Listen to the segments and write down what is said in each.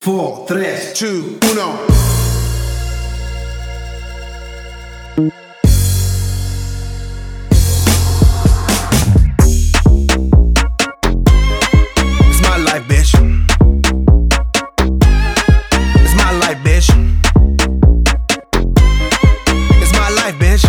4, 3, 2, 1. It's my life, bitch. It's my life, bitch. It's my life, bitch.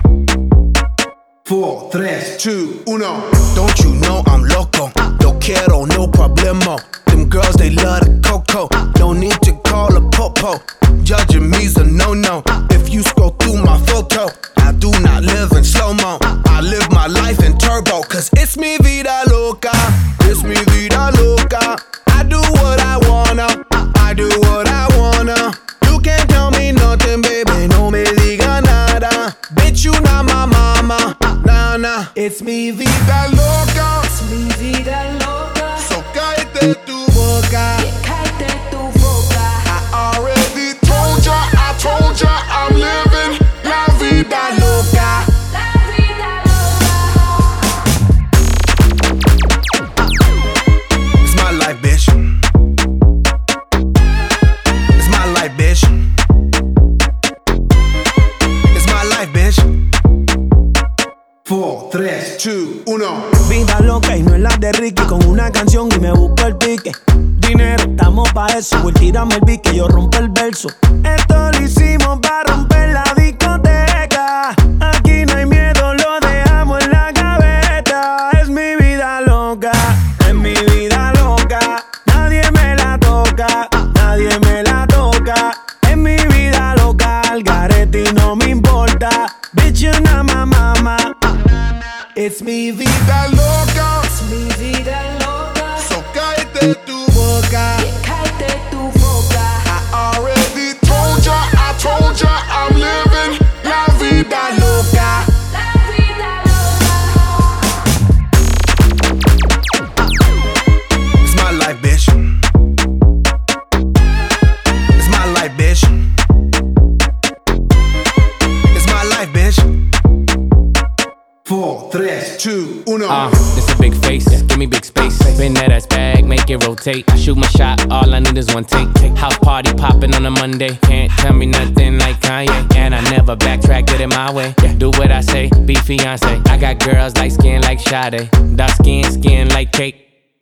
4, 3, 2, 1. Don't you know I'm loco? Yo quiero, no problemo. Them girls, they love the coco. No need to call a popo. Judging me's a no-no. If you scroll through my photo, I do not live in slow-mo. I live my life in turbo. Cause it's mi vida loca. It's mi vida loca. I do what I wanna. I do what I wanna. You can't tell me nothing, baby. No me diga nada. Bitch, you not my mama. Nah, nah. It's mi vida loca. Es mi vida loca. So cállate tu boca. Cállate tu boca. I already told ya I'm living la vida loca. La vida loca. It's my life, bitch. It's my life, bitch. It's my life, bitch. 4, 3, 2, 1. Vida loca y no es la de Ricky. Con una canción y me busco el pique. Dinero, estamos pa' eso. Voy, tírame el pique, yo rompo el verso. Esto lo hicimos pa' romper la discoteca. Aquí no hay miedo, lo dejamos en la gaveta. Es mi vida loca, es mi vida loca. Nadie me la toca, nadie me la toca. Es mi vida loca, al garete y no me importa. Bitch, you're not my mama. It's mi vida loca. Es mi vida loca. So cállate tu boca. Cállate tu boca. I already told ya I'm living la vida loca. La vida loca. It's my life, bitch. It's my life, bitch. It's my life, bitch. 4, 3, 2, 1. This a big face, give me big space. Bend that ass bag, make it rotate. I shoot my shot, all I need is one take. House party popping on a Monday. Can't tell me nothing like Kanye. And I never backtrack, get it my way. Do what I say, be fiance. I got girls light skin like Sade. Dark skin like cake.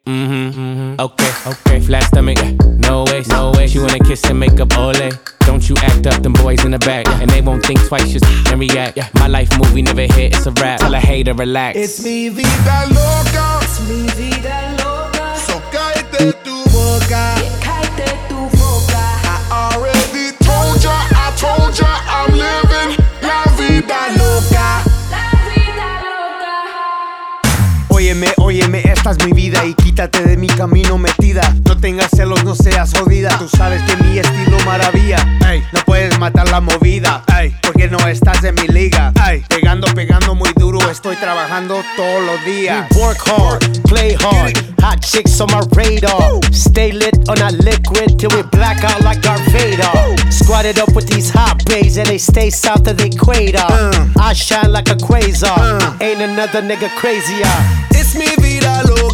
Okay. Flat stomach, no way. She wanna kiss and make up, ole. Don't you act up, them boys in the back. And they won't think twice, just and react. My life movie never hit, it's a rap. Tell a hater, relax. It's mi vida loca. Es mi vida loca. So cállate tu boca. Cállate tu boca. I already told ya I'm living la vida loca. La vida loca. Óyeme, esta es mi vida y quítate de mi camino metida. No tengas celos, no seas jodida. Tú sabes que mi estilo maravilla. Ey, no puedes matar la movida. Ey, porque no estás en mi liga. Ey, pegando muy duro, estoy trabajando todos los días. We work hard, play hard. Hot chicks on my radar. Stay lit on that liquid till we black out like Darth Vader. Squatted up with these hot babes and they stay south of the equator. I shine like a quasar. Ain't another nigga crazier. It's mi vida loca.